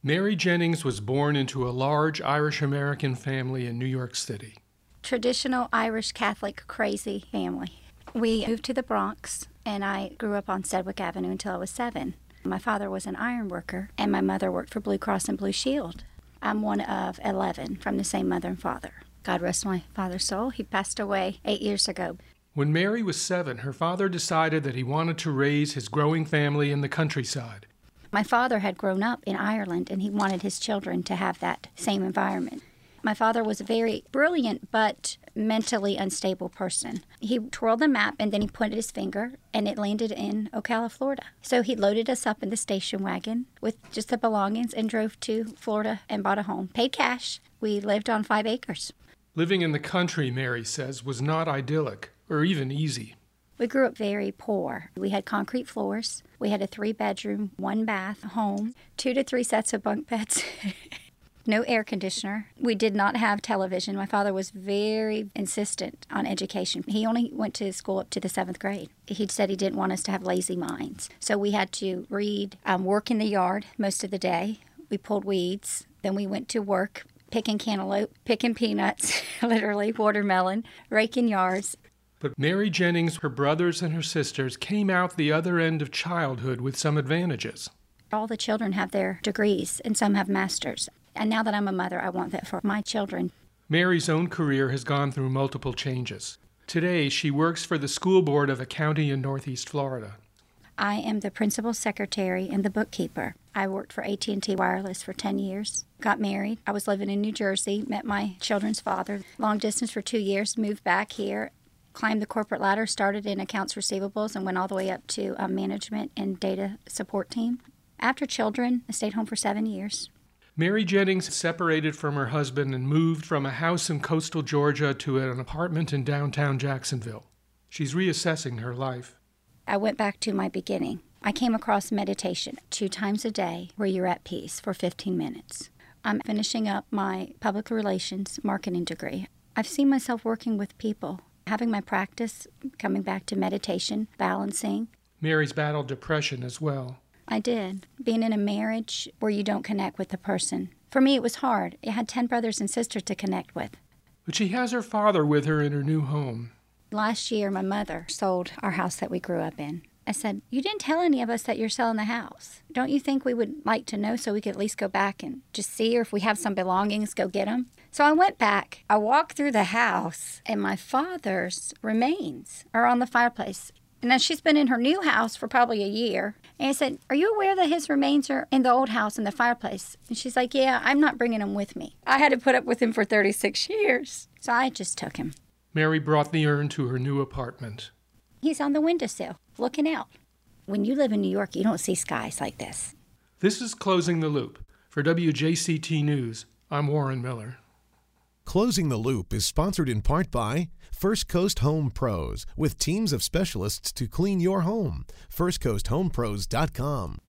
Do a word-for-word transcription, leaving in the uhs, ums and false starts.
Mary Jennings was born into a large Irish-American family in New York City. Traditional Irish Catholic crazy family. We moved to the Bronx, and I grew up on Sedgwick Avenue until I was seven. My father was an iron worker, and my mother worked for Blue Cross and Blue Shield. I'm one of eleven from the same mother and father. God rest my father's soul. He passed away eight years ago. When Mary was seven, her father decided that he wanted to raise his growing family in the countryside. My father had grown up in Ireland, and he wanted his children to have that same environment. My father was a very brilliant but mentally unstable person. He twirled the map, and then he pointed his finger, and it landed in Ocala, Florida. So he loaded us up in the station wagon with just the belongings and drove to Florida and bought a home. Paid cash. We lived on five acres. Living in the country, Mary says, was not idyllic or even easy. We grew up very poor. We had concrete floors. We had a three-bedroom, one-bath home, two to three sets of bunk beds. No air conditioner. We did not have television. My father was very insistent on education. He only went to school up to the seventh grade. He said he didn't want us to have lazy minds. So we had to read, um, work in the yard most of the day. We pulled weeds. Then we went to work picking cantaloupe, picking peanuts, literally, watermelon, raking yards. But Mary Jennings, her brothers, and her sisters came out the other end of childhood with some advantages. All the children have their degrees, and some have masters. And now that I'm a mother, I want that for my children. Mary's own career has gone through multiple changes. Today, she works for the school board of a county in Northeast Florida. I am the principal secretary and the bookkeeper. I worked for A T and T Wireless for ten years, got married. I was living in New Jersey, met my children's father, long distance for two years, moved back here, climbed the corporate ladder, started in accounts receivables, and went all the way up to a management and data support team. After children, I stayed home for seven years. Mary Jennings separated from her husband and moved from a house in coastal Georgia to an apartment in downtown Jacksonville. She's reassessing her life. I went back to my beginning. I came across meditation two times a day where you're at peace for fifteen minutes. I'm finishing up my public relations marketing degree. I've seen myself working with people, having my practice, coming back to meditation, balancing. Mary's battled depression as well. I did. Being in a marriage where you don't connect with the person. For me, it was hard. I had ten brothers and sisters to connect with. But she has her father with her in her new home. Last year, my mother sold our house that we grew up in. I said, you didn't tell any of us that you're selling the house. Don't you think we would like to know so we could at least go back and just see, or if we have some belongings, go get them? So I went back. I walked through the house, and my father's remains are on the fireplace. And now she's been in her new house for probably a year. And I said, are you aware that his remains are in the old house in the fireplace? And she's like, yeah, I'm not bringing him with me. I had to put up with him for thirty-six years. So I just took him. Mary brought the urn to her new apartment. He's on the windowsill, looking out. When you live in New York, you don't see skies like this. This is Closing the Loop. For W J C T News, I'm Warren Miller. Closing the Loop is sponsored in part by First Coast Home Pros, with teams of specialists to clean your home. first coast home pros dot com.